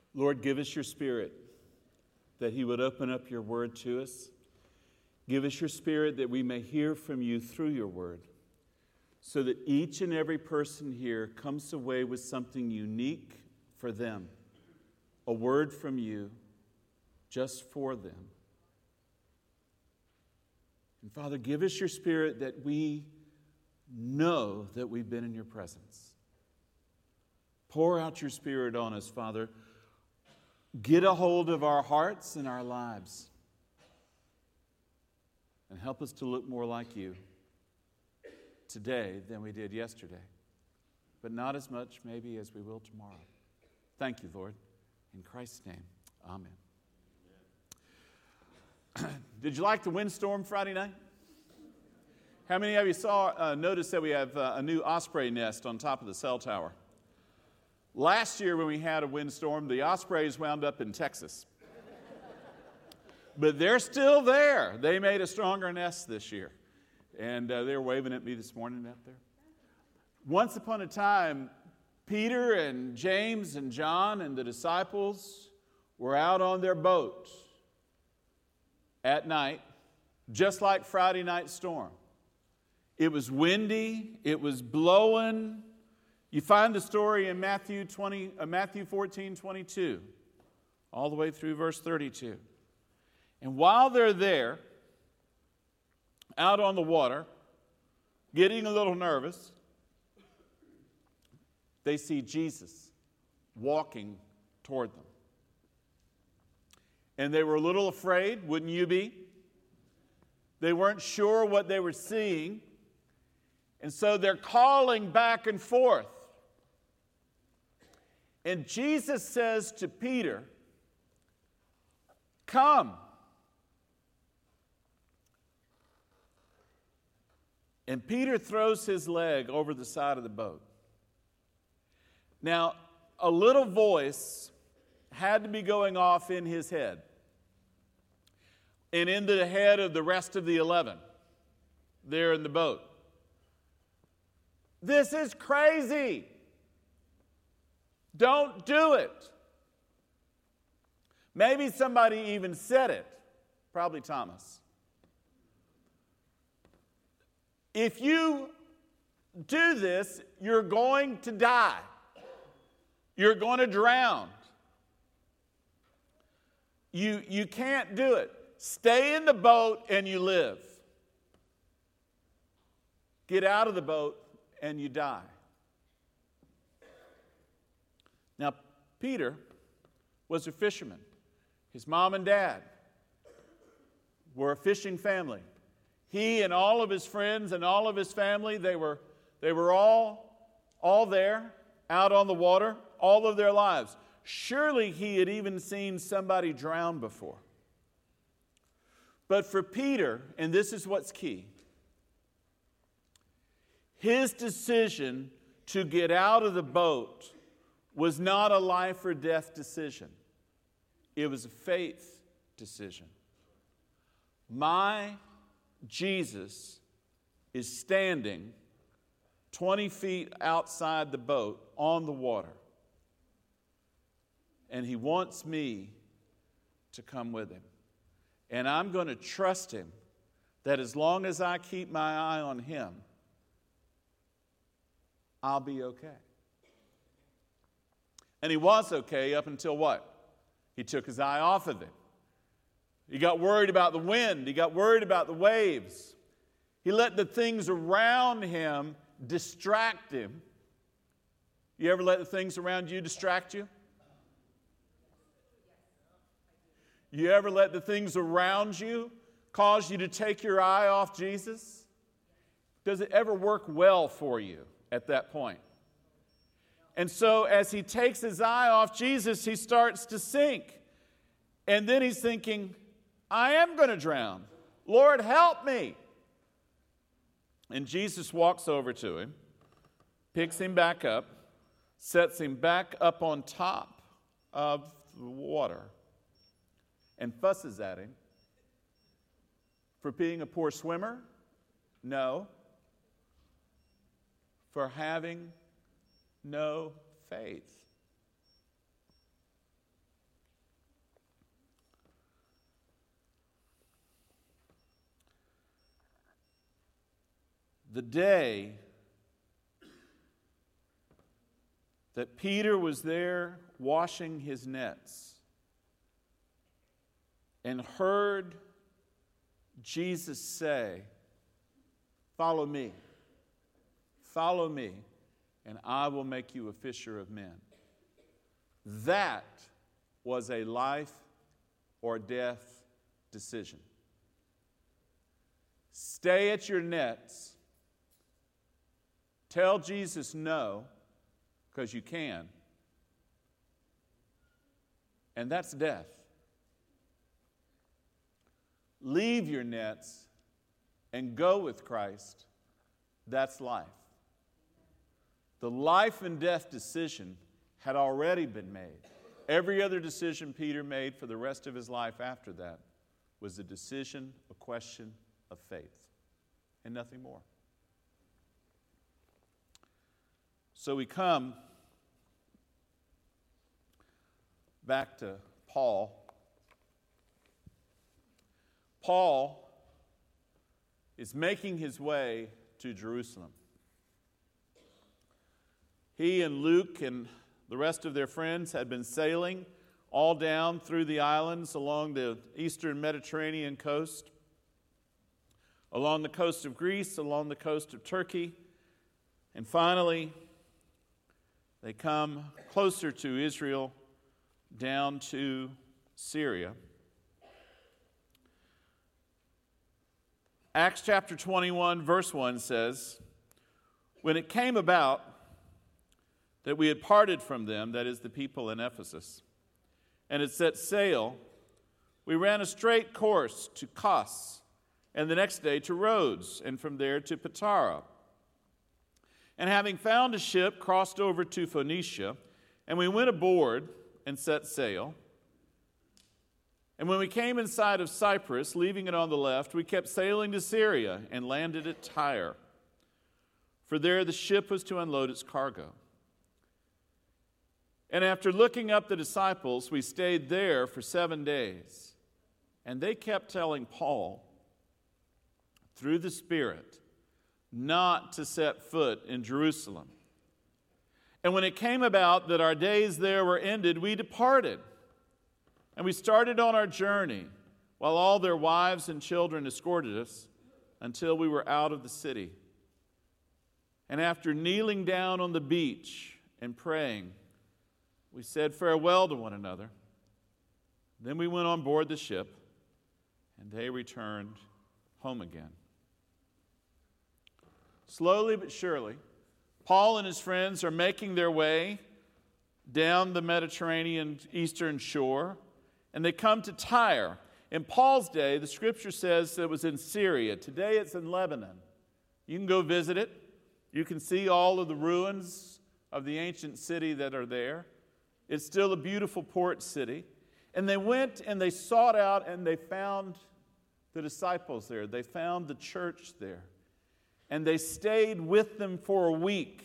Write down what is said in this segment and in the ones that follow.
Lord, give us your Spirit, that he would open up your word to us. Give us your Spirit that we may hear from you through your word, so that each and every person here comes away with something unique for them, a word from you just for them. And Father, give us your Spirit that we know that we've been in your presence. Pour out your Spirit on us, Father. Get a hold of our hearts and our lives. And help us to look more like you today than we did yesterday. But not as much, maybe, as we will tomorrow. Thank you, Lord. In Christ's name, amen. Did you like the windstorm Friday night? How many of you noticed that we have a new osprey nest on top of the cell tower? Last year when we had a windstorm, the ospreys wound up in Texas. But they're still there. They made a stronger nest this year. And they were waving at me this morning up there. Once upon a time, Peter and James and John and the disciples were out on their boat at night, just like Friday night storm. It was windy. It was blowing. You find the story in Matthew 14:22, all the way through verse 32. And while they're there, out on the water, getting a little nervous, they see Jesus walking toward them. And they were a little afraid, wouldn't you be? They weren't sure what they were seeing. And so they're calling back and forth. And Jesus says to Peter, "Come." And Peter throws his leg over the side of the boat. Now, a little voice had to be going off in his head and into the head of the rest of the 11 there in the boat. This is crazy. Don't do it. Maybe somebody even said it. Probably Thomas. If you do this, you're going to die. You're going to drown. You can't do it. Stay in the boat and you live. Get out of the boat and you die. Now, Peter was a fisherman. His mom and dad were a fishing family. He and all of his friends and all of his family, they were all there, out on the water, all of their lives. Surely he had even seen somebody drown before. But for Peter, and this is what's key, his decision to get out of the boat was not a life or death decision. It was a faith decision. My Jesus is standing 20 feet outside the boat on the water. And he wants me to come with him. And I'm going to trust him that as long as I keep my eye on him, I'll be okay. And he was okay up until what? He took his eye off of it. He got worried about the wind. He got worried about the waves. He let the things around him distract him. You ever let the things around you distract you? You ever let the things around you cause you to take your eye off Jesus? Does it ever work well for you at that point? And so as he takes his eye off Jesus, he starts to sink. And then he's thinking, I am going to drown. Lord, help me. And Jesus walks over to him, picks him back up, sets him back up on top of the water, and fusses at him for being a poor swimmer? No. For having no faith. the day that Peter was there washing his nets and heard Jesus say, "Follow me, and I will make you a fisher of men." That was a life or death decision. Stay at your nets. Tell Jesus no, because you can. And that's death. Leave your nets and go with Christ. That's life. The life and death decision had already been made. Every other decision Peter made for the rest of his life after that was a decision, a question of faith, and nothing more. So we come back to Paul. Paul is making his way to Jerusalem. He and Luke and the rest of their friends had been sailing all down through the islands along the eastern Mediterranean coast, along the coast of Greece, along the coast of Turkey, and finally they come closer to Israel, down to Syria. Acts chapter 21, verse 1 says, "When it came about that we had parted from them," that is the people in Ephesus, "and had set sail, we ran a straight course to Kos, and the next day to Rhodes, and from there to Patara. And having found a ship, crossed over to Phoenicia, and we went aboard and set sail. And when we came in sight of Cyprus, leaving it on the left, we kept sailing to Syria and landed at Tyre. For there the ship was to unload its cargo. And after looking up the disciples, we stayed there for 7 days. And they kept telling Paul, through the Spirit, not to set foot in Jerusalem. And when it came about that our days there were ended, we departed. And we started on our journey, while all their wives and children escorted us, until we were out of the city. And after kneeling down on the beach and praying, we said farewell to one another. Then we went on board the ship, and they returned home again." Slowly but surely, Paul and his friends are making their way down the Mediterranean eastern shore, and they come to Tyre. In Paul's day, the scripture says that it was in Syria. Today it's in Lebanon. You can go visit it. You can see all of the ruins of the ancient city that are there. It's still a beautiful port city. And they went and they sought out and they found the disciples there. They found the church there. And they stayed with them for a week.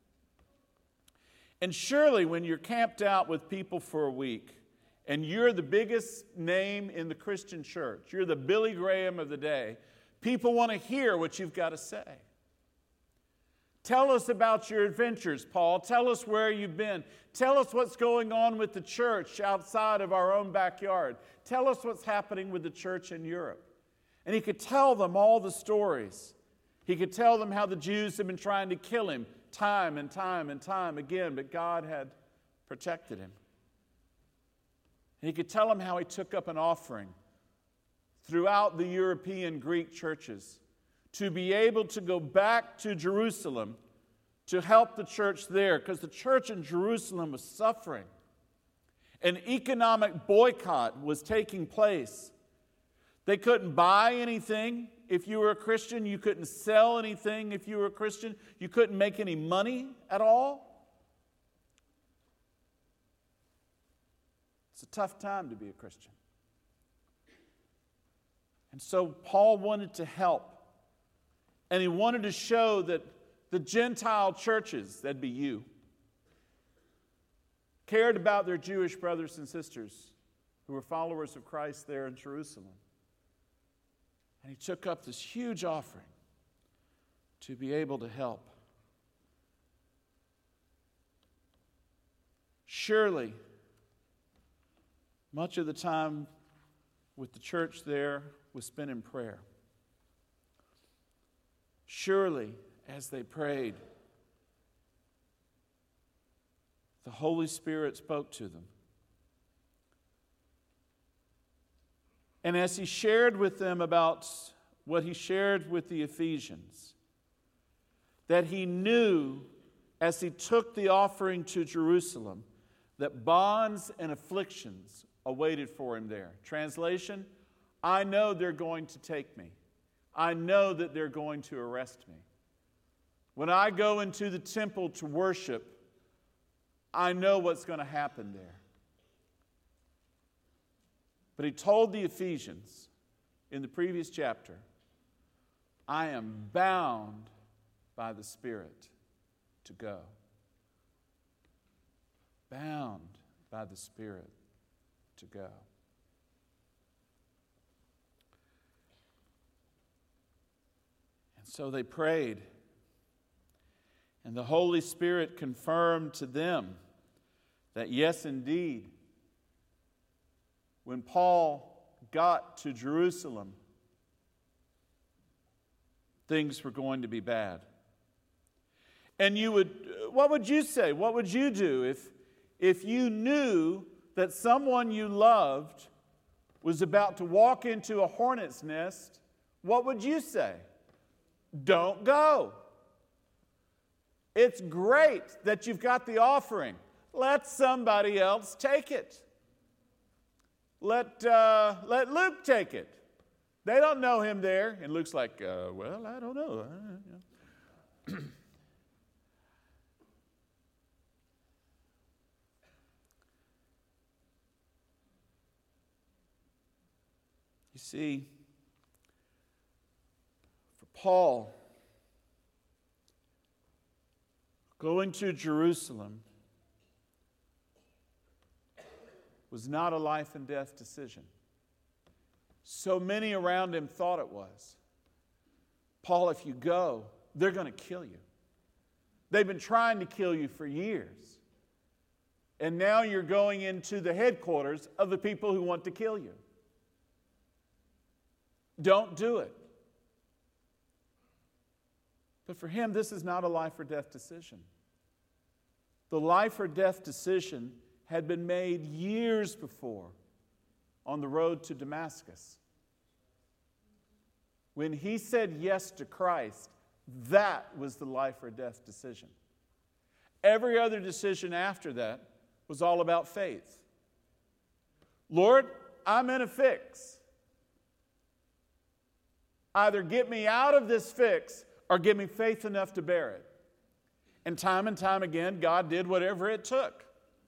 And surely when you're camped out with people for a week, and you're the biggest name in the Christian church, you're the Billy Graham of the day, people want to hear what you've got to say. Tell us about your adventures, Paul. Tell us where you've been. Tell us what's going on with the church outside of our own backyard. Tell us what's happening with the church in Europe. And he could tell them all the stories. He could tell them how the Jews had been trying to kill him time and time and time again, but God had protected him. And he could tell them how he took up an offering throughout the European Greek churches to be able to go back to Jerusalem to help the church there, because the church in Jerusalem was suffering. An economic boycott was taking place. They couldn't buy anything if you were a Christian. You couldn't sell anything if you were a Christian. You couldn't make any money at all. It's a tough time to be a Christian. And so Paul wanted to help. And he wanted to show that the Gentile churches, that'd be you, cared about their Jewish brothers and sisters who were followers of Christ there in Jerusalem. And he took up this huge offering to be able to help. Surely, much of the time with the church there was spent in prayer. Surely, as they prayed, the Holy Spirit spoke to them. And as he shared with them about what he shared with the Ephesians, that he knew as he took the offering to Jerusalem that bonds and afflictions awaited for him there. Translation, I know they're going to take me. I know that they're going to arrest me. When I go into the temple to worship, I know what's going to happen there. But he told the Ephesians in the previous chapter, I am bound by the Spirit to go. Bound by the Spirit to go. And so they prayed, and the Holy Spirit confirmed to them that yes, indeed, when Paul got to Jerusalem, things were going to be bad. And what would you say? What would you do if you knew that someone you loved was about to walk into a hornet's nest? What would you say? Don't go. It's great that you've got the offering. Let somebody else take it. Let Luke take it. They don't know him there. And Luke's like, well, I don't know. You see, for Paul, going to Jerusalem was not a life and death decision. So many around him thought it was. Paul, if you go, they're going to kill you. They've been trying to kill you for years. And now you're going into the headquarters of the people who want to kill you. Don't do it. But for him, this is not a life or death decision. The life or death decision had been made years before on the road to Damascus. When he said yes to Christ, that was the life or death decision. Every other decision after that was all about faith. Lord, I'm in a fix. Either get me out of this fix or give me faith enough to bear it. And time again, God did whatever it took.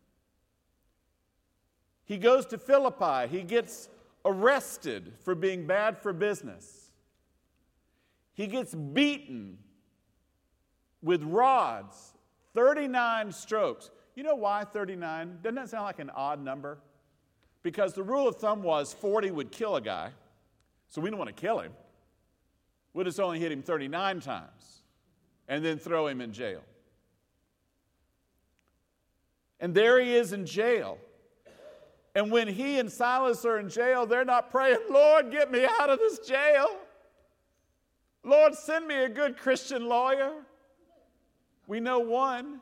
He goes to Philippi. He gets arrested for being bad for business. He gets beaten with rods, 39 strokes. You know why 39? Doesn't that sound like an odd number? Because the rule of thumb was 40 would kill a guy, so we don't want to kill him. We'll just only hit him 39 times and then throw him in jail. And there he is in jail. And when he and Silas are in jail, they're not praying, Lord, get me out of this jail. Lord, send me a good Christian lawyer. We know one.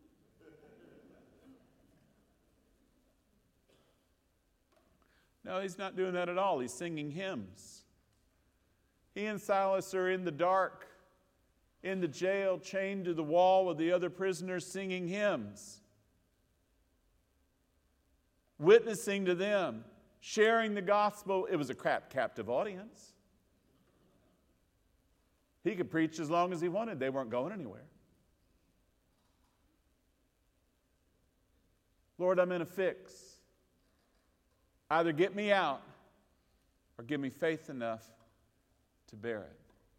No, he's not doing that at all. He's singing hymns. He and Silas are in the dark, in the jail, chained to the wall with the other prisoners, singing hymns, witnessing to them, sharing the gospel. It was a captive audience. He could preach as long as he wanted. They weren't going anywhere. Lord, I'm in a fix. Either get me out or give me faith enough to bear it.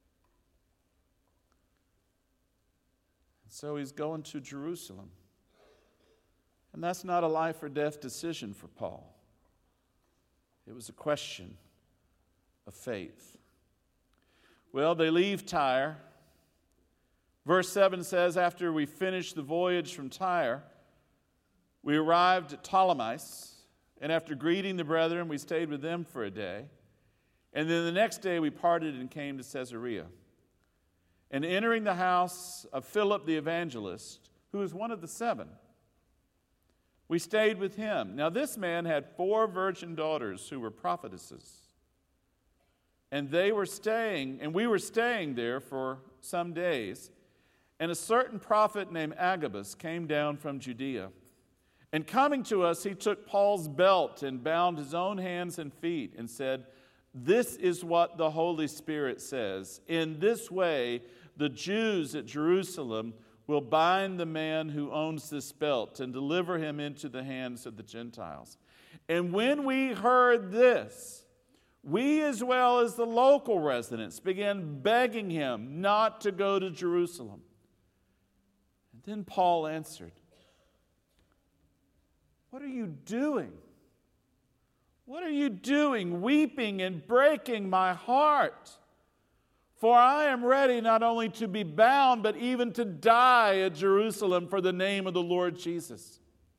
And so he's going to Jerusalem. And that's not a life or death decision for Paul. It was a question of faith. Well, they leave Tyre. Verse 7 says, after we finished the voyage from Tyre, we arrived at Ptolemais, and after greeting the brethren, we stayed with them for a day. And then the next day we parted and came to Caesarea. And entering the house of Philip the evangelist, who was one of the 7, we stayed with him. Now this man had 4 virgin daughters who were prophetesses. And we were staying there for some days. And a certain prophet named Agabus came down from Judea. And coming to us, he took Paul's belt and bound his own hands and feet and said, "This is what the Holy Spirit says. In this way, the Jews at Jerusalem will bind the man who owns this belt and deliver him into the hands of the Gentiles." And when we heard this, we as well as the local residents began begging him not to go to Jerusalem. And then Paul answered, "What are you doing? What are you doing, weeping and breaking my heart? For I am ready not only to be bound, but even to die at Jerusalem for the name of the Lord Jesus."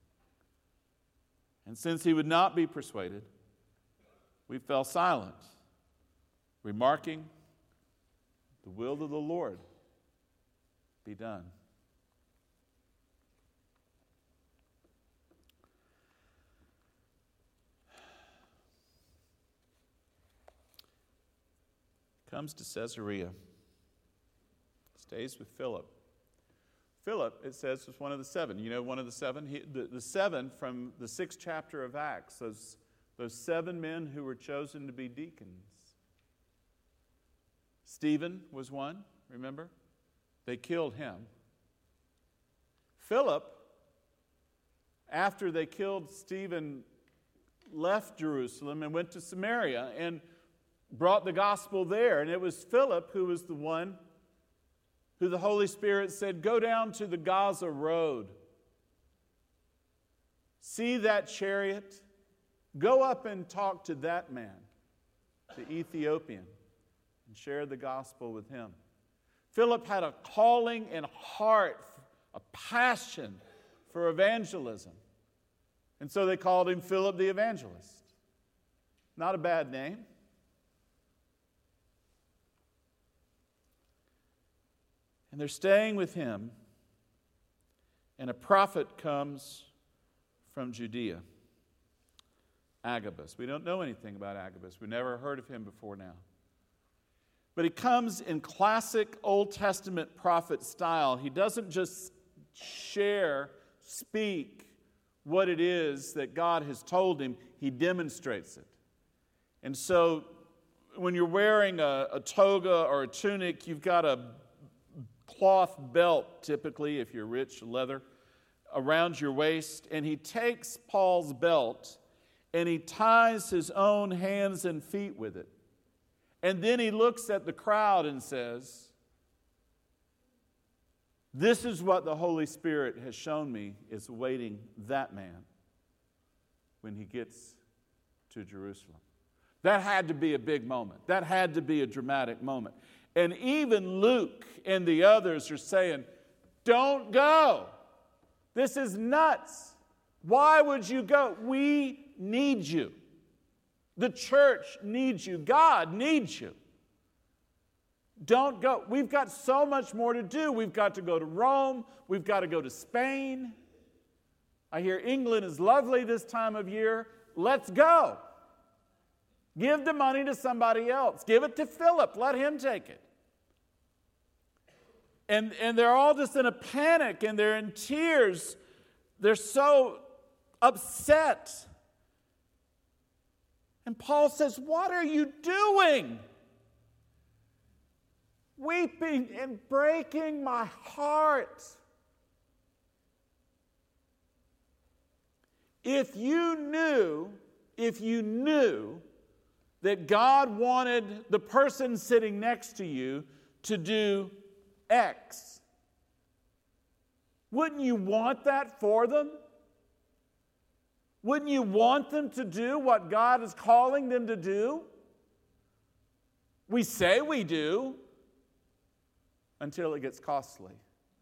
And since he would not be persuaded, we fell silent, remarking, "The will of the Lord be done." Comes to Caesarea, stays with Philip. Philip, it says, was one of the 7. You know one of the 7? The 7 from the 6th chapter of Acts, those 7 men who were chosen to be deacons. Stephen was one, remember? They killed him. Philip, after they killed Stephen, left Jerusalem and went to Samaria and brought the gospel there. And it was Philip who was the one who the Holy Spirit said, "Go down to the Gaza road. See that chariot? Go up and talk to that man, the Ethiopian, and share the gospel with him." Philip had a calling and heart, a passion for evangelism. And so they called him Philip the Evangelist. Not a bad name. And they're staying with him, and a prophet comes from Judea, Agabus. We don't know anything about Agabus. We've never heard of him before now. But he comes in classic Old Testament prophet style. He doesn't just speak what it is that God has told him. He demonstrates it. And so when you're wearing a toga or a tunic, you've got a cloth belt, typically, if you're rich, leather, around your waist. And he takes Paul's belt and he ties his own hands and feet with it. And then he looks at the crowd and says, "This is what the Holy Spirit has shown me is awaiting that man when he gets to Jerusalem." That had to be a big moment. That had to be a dramatic moment. And even Luke and the others are saying, "Don't go. This is nuts. Why would you go? We need you. The church needs you. God needs you. Don't go. We've got so much more to do. We've got to go to Rome. We've got to go to Spain. I hear England is lovely this time of year. Let's go. Give the money to somebody else. Give it to Philip. Let him take it." And they're all just in a panic and they're in tears. They're so upset. And Paul says, "What are you doing? Weeping and breaking my heart. If you knew that God wanted the person sitting next to you to do X, wouldn't you want that for them? Wouldn't you want them to do what God is calling them to do? We say we do. until it gets costly.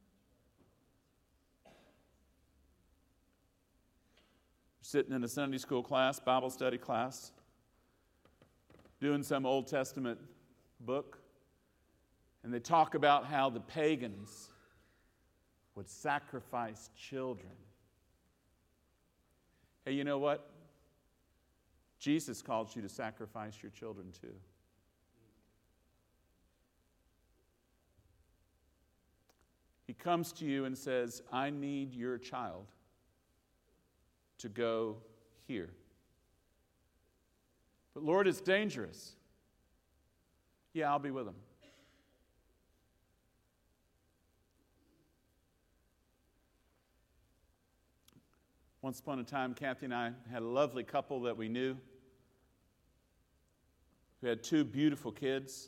Sitting in a Sunday school class, Bible study class, doing some Old Testament book, and they talk about how the pagans would sacrifice children. Hey, you know what? Jesus calls you to sacrifice your children too. He comes to you and says, I need your child to go here. But Lord, it's dangerous. Yeah, I'll be with them. Once upon a time, Kathy and I had a lovely couple that we knew who had two beautiful kids.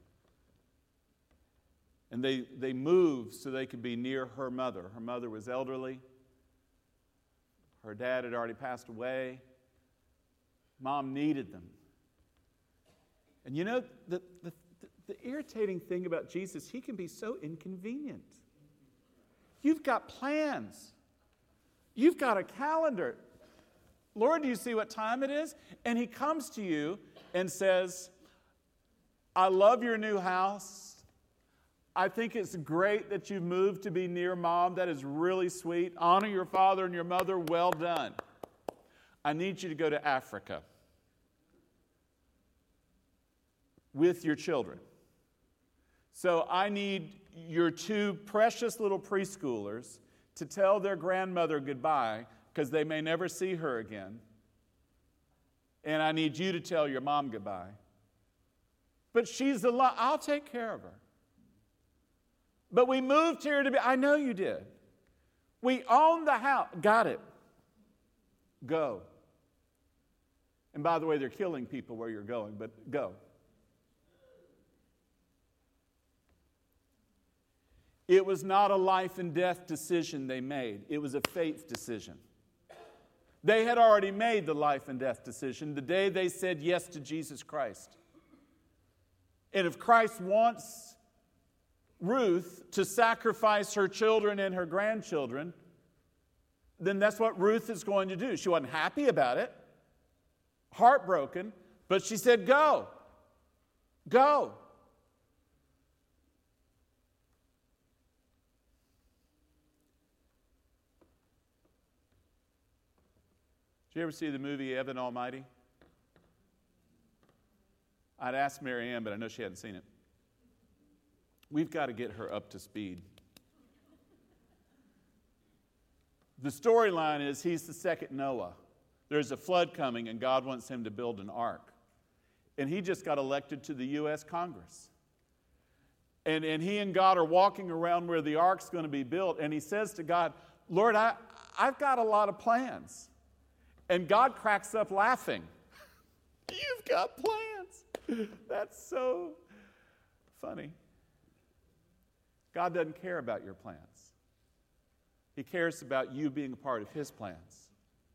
And they moved so they could be near her mother. Her mother was elderly. Her dad had already passed away. Mom needed them. And you know, the irritating thing about Jesus, he can be so inconvenient. You've got plans. You've got a calendar. Lord, do you see what time it is? And he comes to you and says, I love your new house. I think it's great that you moved to be near Mom. That is really sweet. Honor your father and your mother. Well done. I need you to go to Africa with your children. So I need your two precious little preschoolers to tell their grandmother goodbye because they may never see her again. And I need you to tell your mom goodbye. But she's alive. I'll take care of her. But we moved here to be, I know you did. We own the house. Got it. Go. And by the way, they're killing people where you're going, but go. It was not a life and death decision they made. It was a faith decision. They had already made the life and death decision the day they said yes to Jesus Christ. And if Christ wants Ruth to sacrifice her children and her grandchildren, then that's what Ruth is going to do. She wasn't happy about it, heartbroken, but she said, go. Go. Did you ever see the movie Evan Almighty? I'd asked Mary Ann, but I know she hadn't seen it. We've got to get her up to speed. The storyline is he's the second Noah. There's a flood coming, and God wants him to build an ark. And he just got elected to the U.S. Congress. And he and God are walking around where the ark's going to be built, and he says to God, Lord, I've got a lot of plans. And God cracks up laughing. You've got plans. That's so funny. God doesn't care about your plans. He cares about you being a part of his plans.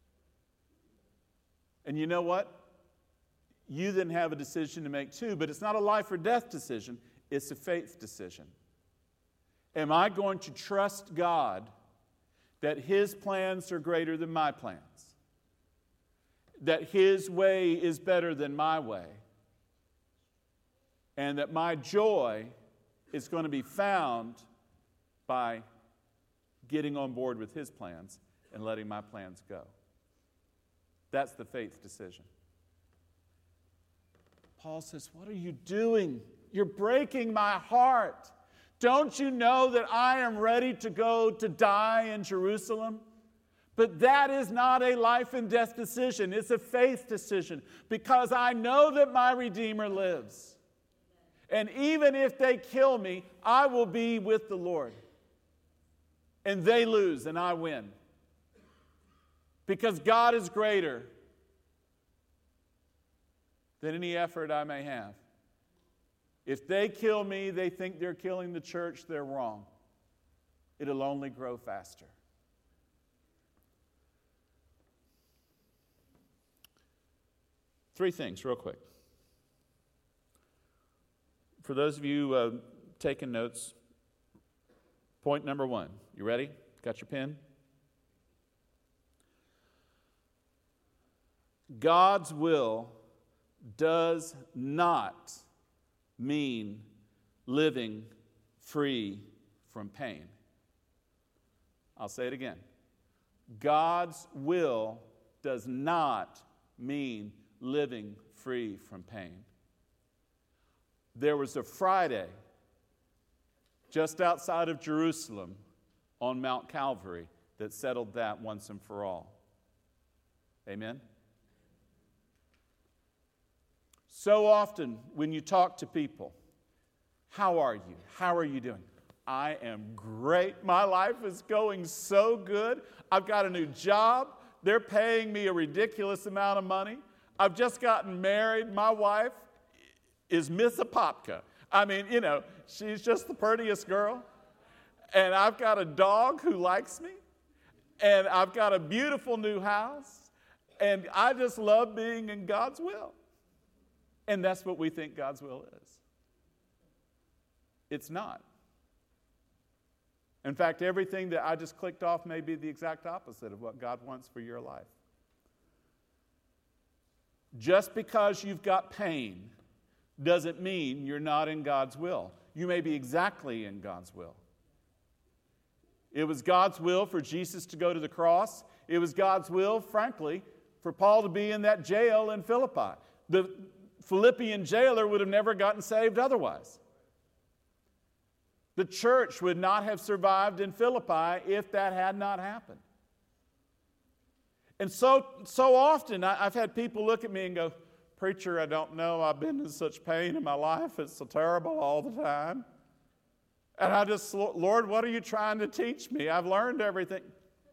And you know what? You then have a decision to make too, but it's not a life or death decision. It's a faith decision. Am I going to trust God that his plans are greater than my plans? That his way is better than my way? And that my joy is going to be found by getting on board with his plans and letting my plans go. That's the faith decision. Paul says, what are you doing? You're breaking my heart. Don't you know that I am ready to go to die in Jerusalem? But that is not a life and death decision. It's a faith decision because I know that my Redeemer lives. And even if they kill me, I will be with the Lord. And they lose and I win. Because God is greater than any effort I may have. If they kill me, they think they're killing the church, they're wrong. It'll only grow faster. Three things, real quick. For those of you taking notes, Point number 1. You ready? Got your pen? God's will does not mean living free from pain. I'll say it again. God's will does not mean living free from pain. There was a Friday just outside of Jerusalem on Mount Calvary that settled that once and for all. Amen? So often when you talk to people, how are you? How are you doing? I am great. My life is going so good. I've got a new job. They're paying me a ridiculous amount of money. I've just gotten married. My wife is Miss Apopka. I mean, she's just the prettiest girl. And I've got a dog who likes me. And I've got a beautiful new house. And I just love being in God's will. And that's what we think God's will is. It's not. In fact, everything that I just clicked off may be the exact opposite of what God wants for your life. Just because you've got pain doesn't mean you're not in God's will. You may be exactly in God's will. It was God's will for Jesus to go to the cross. It was God's will, frankly, for Paul to be in that jail in Philippi. The Philippian jailer would have never gotten saved otherwise. The church would not have survived in Philippi if that had not happened. And so often I've had people look at me and go, "Preacher, I don't know. I've been in such pain in my life. It's so terrible all the time." And I just, "Lord, what are you trying to teach me? I've learned everything."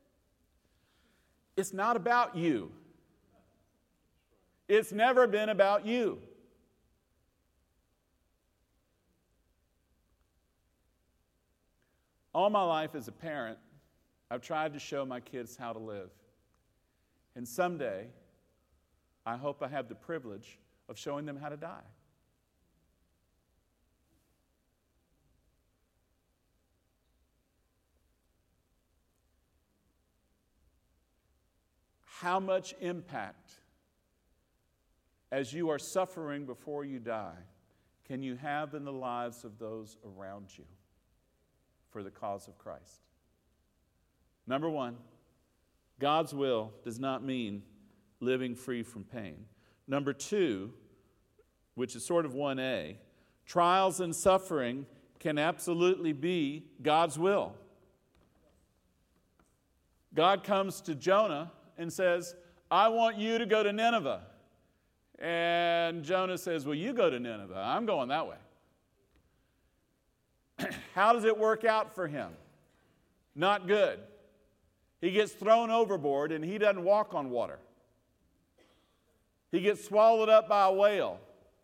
It's not about you. It's never been about you. All my life as a parent, I've tried to show my kids how to live. And someday, I hope I have the privilege of showing them how to die. How much impact, as you are suffering before you die, can you have in the lives of those around you for the cause of Christ? Number 1, God's will does not mean living free from pain. Number 2, which is sort of 1A, trials and suffering can absolutely be God's will. God comes to Jonah and says, "I want you to go to Nineveh." And Jonah says, "Well, you go to Nineveh. I'm going that way." How does it work out for him? Not good. He gets thrown overboard and he doesn't walk on water. He gets swallowed up by a whale.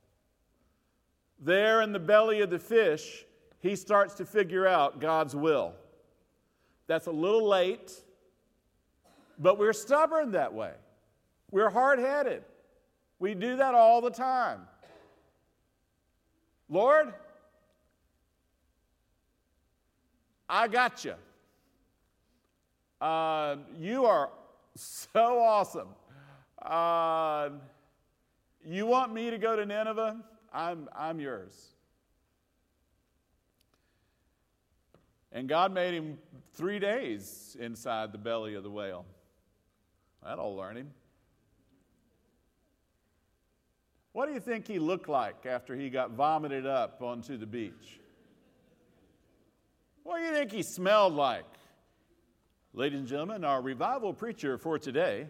There in the belly of the fish, he starts to figure out God's will. That's a little late, but we're stubborn that way. We're hard-headed. We do that all the time. "Lord, I got you. You are so awesome. You want me to go to Nineveh? I'm yours." And God made him 3 days inside the belly of the whale. That'll learn him. What do you think he looked like after he got vomited up onto the beach? What do you think he smelled like? Ladies and gentlemen, our revival preacher for today.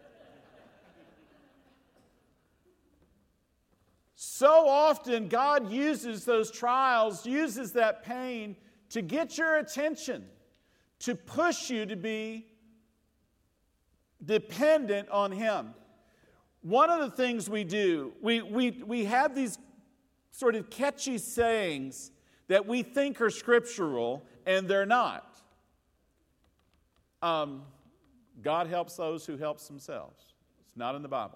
So often God uses those trials, uses that pain to get your attention, to push you to be dependent on Him. One of the things we do, we have these sort of catchy sayings that we think are scriptural, and they're not. God helps those who help themselves. It's not in the Bible.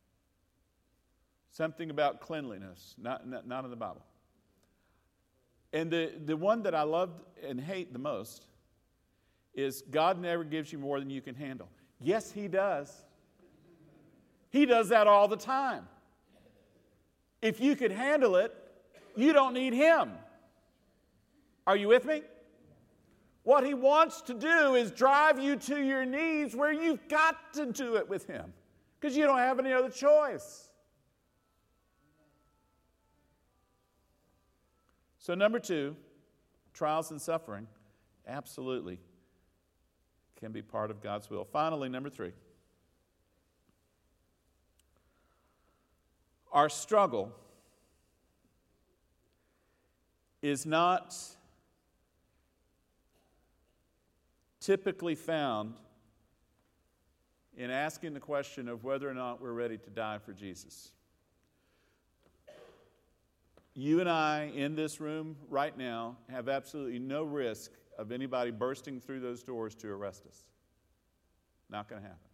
Something about cleanliness, not in the Bible. And the one that I love and hate the most is God never gives you more than you can handle. Yes, He does. He does that all the time. If you could handle it, you don't need Him. Are you with me? What He wants to do is drive you to your knees where you've got to do it with Him because you don't have any other choice. So number 2, trials and suffering absolutely can be part of God's will. Finally, number 3. Our struggle is not typically found in asking the question of whether or not we're ready to die for Jesus. You and I in this room right now have absolutely no risk of anybody bursting through those doors to arrest us. Not going to happen.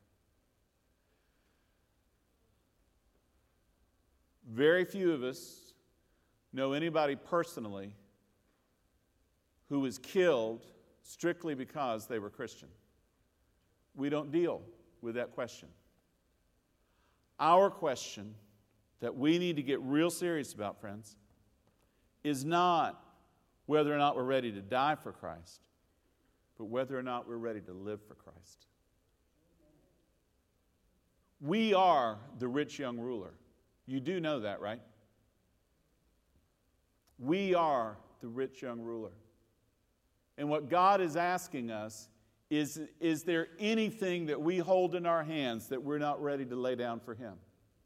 Very few of us know anybody personally who was killed strictly because they were Christian. We don't deal with that question. Our question that we need to get real serious about, friends, is not whether or not we're ready to die for Christ, but whether or not we're ready to live for Christ. We are the rich young ruler. You do know that, right? We are the rich young ruler. And what God is asking us is there anything that we hold in our hands that we're not ready to lay down for Him?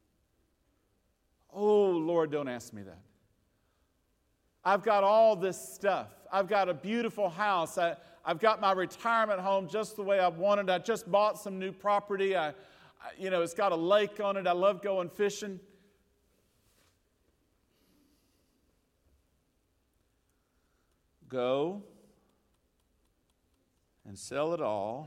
Oh, Lord, don't ask me that. I've got all this stuff. I've got a beautiful house. I've got my retirement home just the way I wanted. I just bought some new property. It's got a lake on it. I love going fishing. Go and sell it all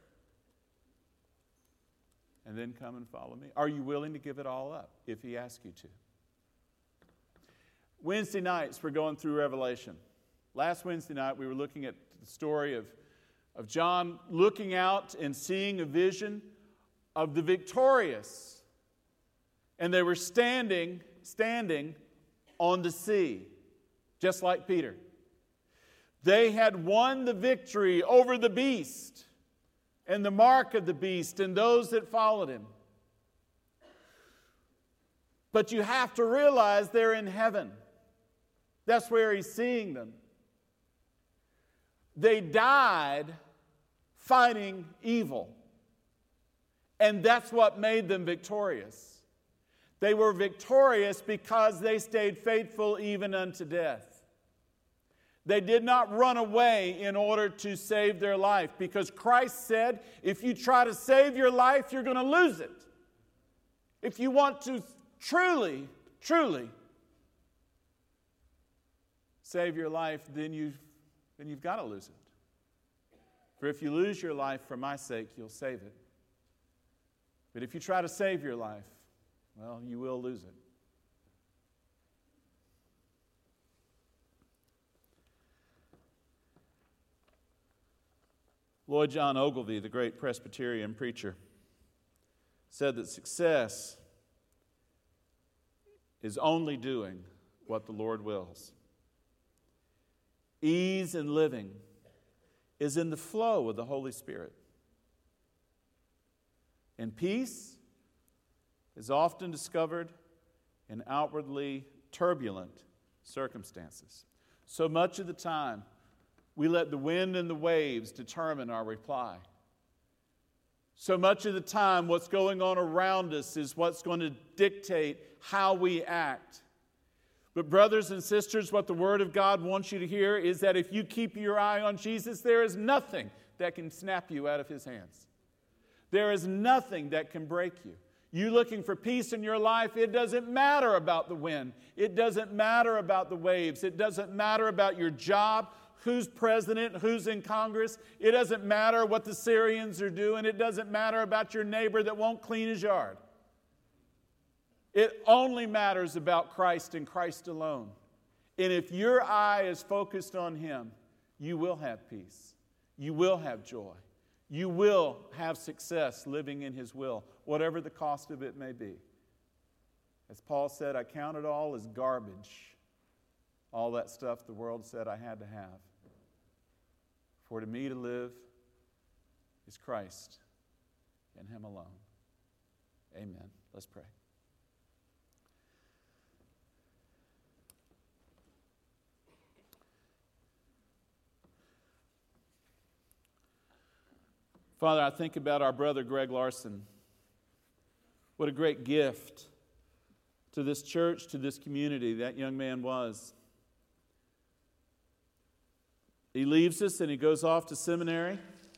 and then come and follow me. Are you willing to give it all up if He asks you to? Wednesday nights, we're going through Revelation. Last Wednesday night, we were looking at the story of John looking out and seeing a vision of the victorious. And they were standing on the sea, just like Peter. They had won the victory over the beast and the mark of the beast and those that followed him. But you have to realize they're in heaven. That's where He's seeing them. They died fighting evil. And that's what made them victorious. They were victorious because they stayed faithful even unto death. They did not run away in order to save their life, because Christ said, if you try to save your life, you're going to lose it. If you want to truly save your life, then you've got to lose it. For if you lose your life for my sake, you'll save it. But if you try to save your life, well, you will lose it. Lloyd John Ogilvie, the great Presbyterian preacher, said that success is only doing what the Lord wills. Ease in living is in the flow of the Holy Spirit. And peace is often discovered in outwardly turbulent circumstances. So much of the time, we let the wind and the waves determine our reply. So much of the time, what's going on around us is what's going to dictate how we act. But brothers and sisters, what the Word of God wants you to hear is that if you keep your eye on Jesus, there is nothing that can snap you out of His hands. There is nothing that can break you. You looking for peace in your life, it doesn't matter about the wind. It doesn't matter about the waves. It doesn't matter about your job, who's president, who's in Congress. It doesn't matter what the Syrians are doing. It doesn't matter about your neighbor that won't clean his yard. It only matters about Christ and Christ alone. And if your eye is focused on Him, you will have peace. You will have joy. You will have success living in His will, whatever the cost of it may be. As Paul said, I count it all as garbage, all that stuff the world said I had to have. For to me to live is Christ and Him alone. Amen. Let's pray. Father, I think about our brother Greg Larson. What a great gift to this church, to this community that young man was. He leaves us and he goes off to seminary.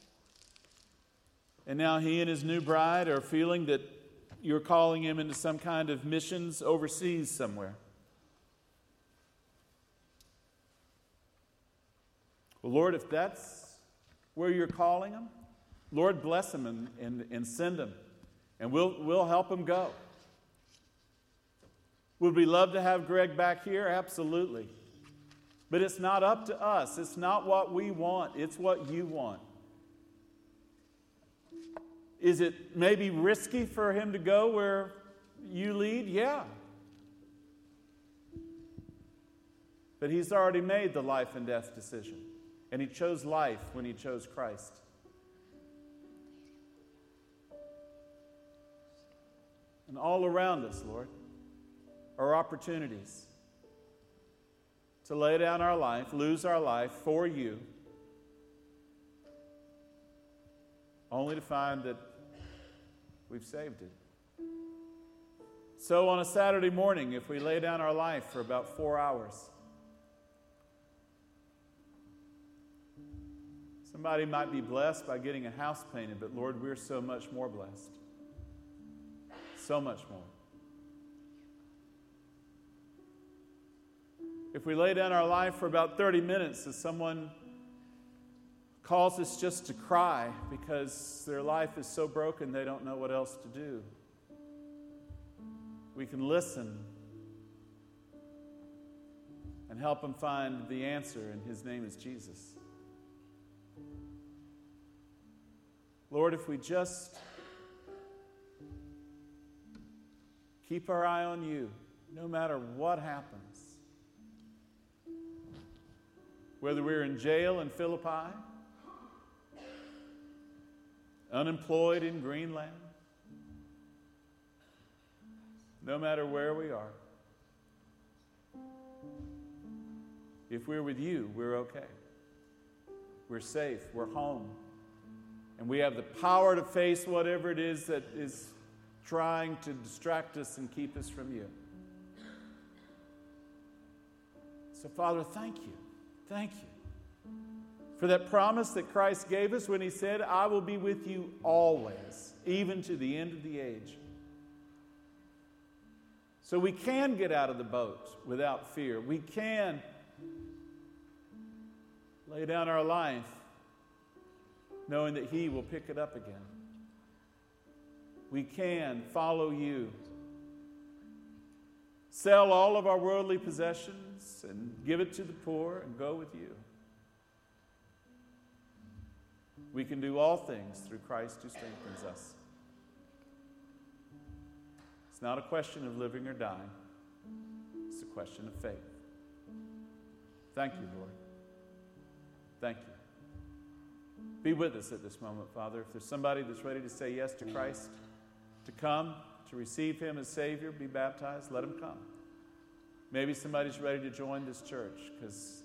And now he and his new bride are feeling that you're calling him into some kind of missions overseas somewhere. Well, Lord, if that's where you're calling him, Lord, bless him and send him. And we'll help him go. Would we love to have Greg back here? Absolutely. But it's not up to us. It's not what we want. It's what you want. Is it maybe risky for him to go where you lead? Yeah. But he's already made the life and death decision. And he chose life when he chose Christ. And all around us, Lord, are opportunities to lay down our life, lose our life for you, only to find that we've saved it. So on a Saturday morning, if we lay down our life for about 4 hours, somebody might be blessed by getting a house painted, but Lord, we're so much more blessed. So much more. If we lay down our life for about 30 minutes as someone calls us just to cry because their life is so broken they don't know what else to do, we can listen and help them find the answer, and His name is Jesus. Lord, if we just keep our eye on you, no matter what happens. Whether we're in jail in Philippi, unemployed in Greenland, no matter where we are, if we're with you, we're okay. We're safe, we're home, and we have the power to face whatever it is that is trying to distract us and keep us from you. So, Father, thank you. Thank you for that promise that Christ gave us when He said, I will be with you always, even to the end of the age. So we can get out of the boat without fear. We can lay down our life knowing that He will pick it up again. We can follow you. Sell all of our worldly possessions and give it to the poor and go with you. We can do all things through Christ who strengthens us. It's not a question of living or dying. It's a question of faith. Thank you, Lord. Thank you. Be with us at this moment, Father. If there's somebody that's ready to say yes to Christ, to come, to receive Him as Savior, be baptized, let Him come. Maybe somebody's ready to join this church because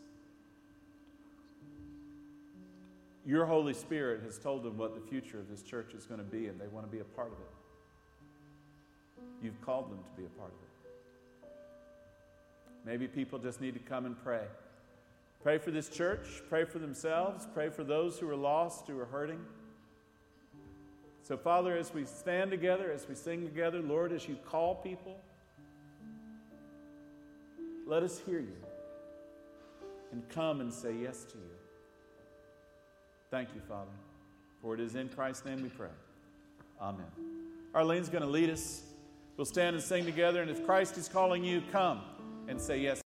your Holy Spirit has told them what the future of this church is going to be, and they want to be a part of it. You've called them to be a part of it. Maybe people just need to come and pray. Pray for this church, pray for themselves, pray for those who are lost, who are hurting. So, Father, as we stand together, as we sing together, Lord, as you call people, let us hear you and come and say yes to you. Thank you, Father, for it is in Christ's name we pray. Amen. Arlene's going to lead us. We'll stand and sing together, and if Christ is calling you, come and say yes.